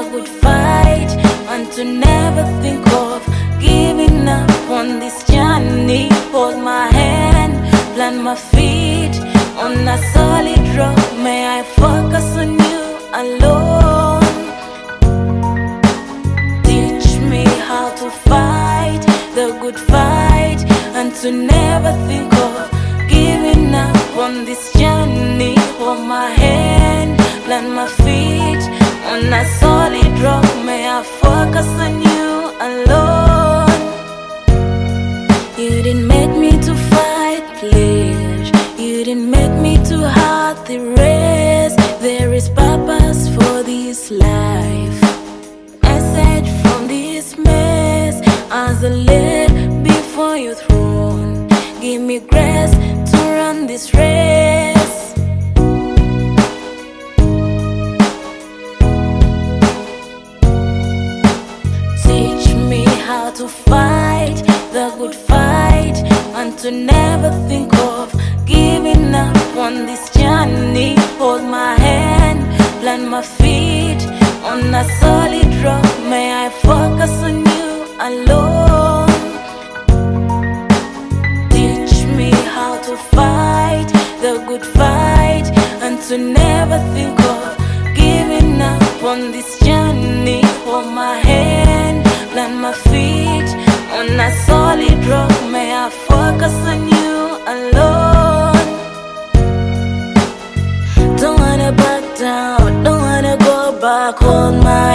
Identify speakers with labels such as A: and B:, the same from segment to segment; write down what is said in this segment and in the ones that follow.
A: good fight, and to never think of giving up on this journey. Hold my hand, plant my feet on a solid rock. May I focus on you alone. Teach me how to fight the good fight, and to never think of giving up on this journey. Hold my hand, plant my feet on a solid rock. May I focus on you alone. You didn't make me to fight pledge, you didn't make me to hard the race. There is purpose for this life. Aside from this mess, as I lay before your throne, give me grace to run this race. Teach me how to fight the good fight, and to never think of giving up on this journey. Hold my hand, plant my feet on a solid rock. May I focus on you alone. Teach me how to fight the good fight, and to never think of giving up on this journey. Hold my hand, plant my feet on a solid rock. May I focus on you alone. Don't wanna back down, don't wanna go back. Hold my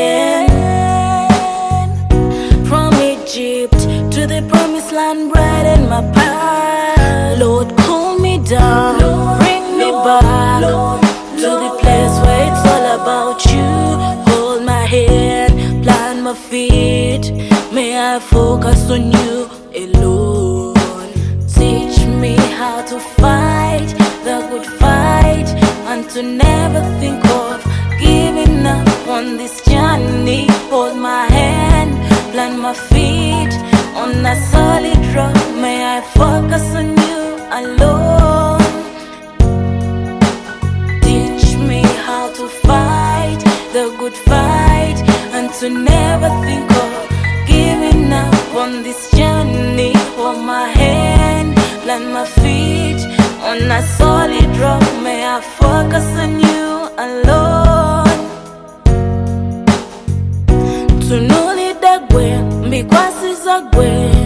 A: hand, from Egypt to the promised land, brighten my path. Lord, cool me down, bring me back to the place where it's all about you. Hold my hand, plant my feet. May I focus on you alone. Teach me how to fight the good fight, and to never think of giving up on this journey. Hold my hand, plant my feet on a solid rock. May I focus on you alone. Teach me how to fight the good fight, and to never think of giving up on this journey. Hold my hand, plant my feet on a solid rock. May I focus on you alone. Tunuli dagwe, mikwasi zagwe.